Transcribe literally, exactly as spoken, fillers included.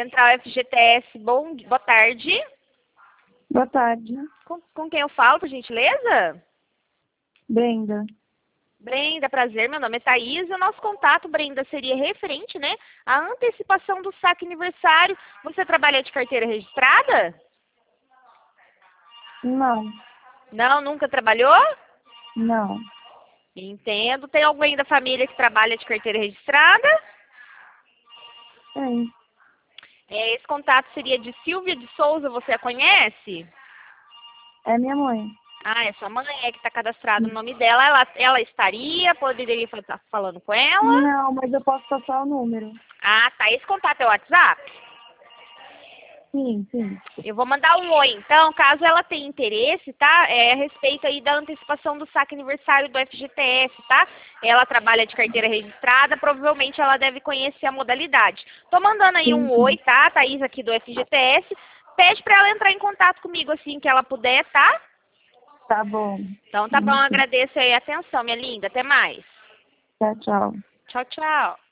Central F G T S, bom, boa tarde. Boa tarde. Com, com quem eu falo, por gentileza? Brenda. Brenda, prazer, meu nome é Thaís. O nosso contato, Brenda, seria referente, né, à antecipação do saque aniversário. Você trabalha de carteira registrada? Não. Não, nunca trabalhou? Não. Entendo. Tem alguém da família que trabalha de carteira registrada? Tem. É, esse contato seria de Silvia de Souza, você a conhece? É minha mãe. Ah, é sua mãe, é que está cadastrado o nome dela. Ela, ela estaria, poderia estar falando com ela? Não, mas eu posso passar o número. Ah, tá. Esse contato é o WhatsApp? Sim, sim. Eu vou mandar um oi, então, caso ela tenha interesse, tá? É a respeito aí da antecipação do saque aniversário do F G T S, tá? Ela trabalha de carteira registrada, provavelmente ela deve conhecer a modalidade. Tô mandando aí Sim, um sim. oi, tá? Thaís aqui do F G T S. Pede pra ela entrar em contato comigo assim que ela puder, tá? Tá bom. Então tá bom, Uhum. agradeço aí a atenção, minha linda. Até mais. Tchau, tchau. Tchau, tchau.